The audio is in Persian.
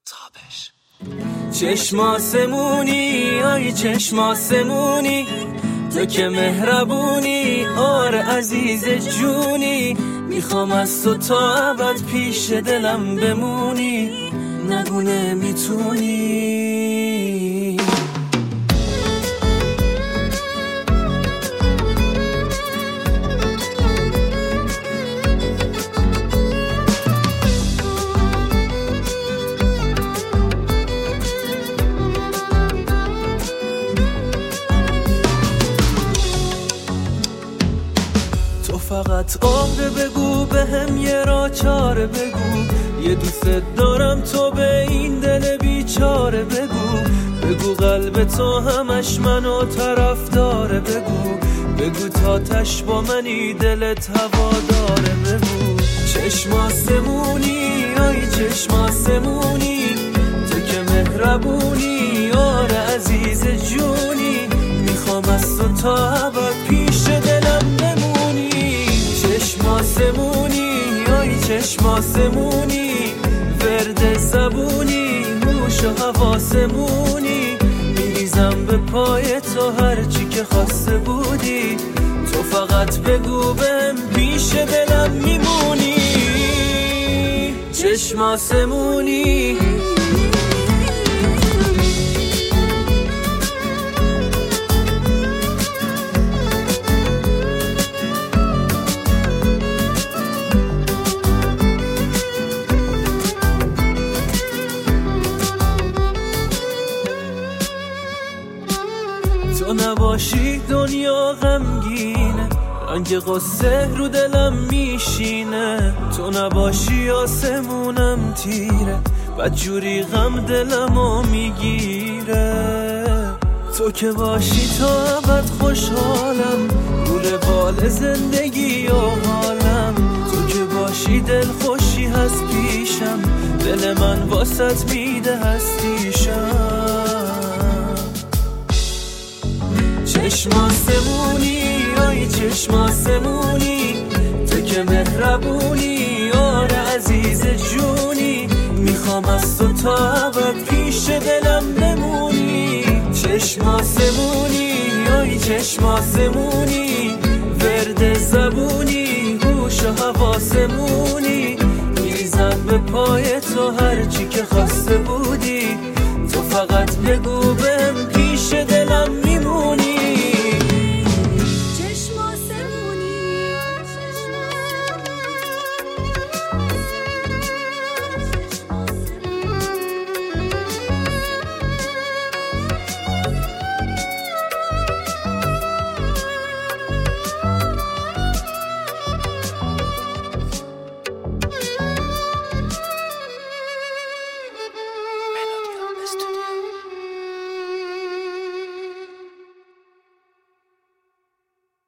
تابش. چشم آسمونی آی چشم آسمونی، تو که مهربونی آره عزیز جونی، میخوام از تو تا ابد پیش دلم بمونی، نگو نمیتونی. فقط آره بگو بهم یه راه چاره بگو، یه دوست دارم تو به این دل بیچاره بگو، بگو قلب تو همش منو طرف داره بگو، بگو تا تش با منی دلت هوا داره بگو. چشم آسمونی آی چشم آسمونی، تو که مهربونی آره عزیز جونی، میخوام از تو تا ابد پیش دلم بمونی. چشم آسمونی آی چشم آسمونی، ورد زبونی هوش و حواسمونی، میریزم به پای تو هرچی که خواسته بودی، تو فقط بگو بهم پیش دلم میمونی. چشم آسمونی تو نباشی دنیا غمگینه، رنگ قصه رو دلم میشینه، تو نباشی آسمونم تیره، بدجوری غم دلمو میگیره، تو که باشی تا ابد خوشحالم، رو روال زندگی و حالم، تو که باشی دل خوشی هست پیشم، دل من واسط میده هستیشم. چشم آسمونی آی چشم آسمونی، تو که مهربونی آره عزیز جونی، میخوام از تو تا ابد پیش دلم بمونی. چشم آسمونی آی چشم آسمونی، ورد زبونی هوش و حواسمونی، میریزم به پای تو هرچی که خواسته بودی، تو فقط بگو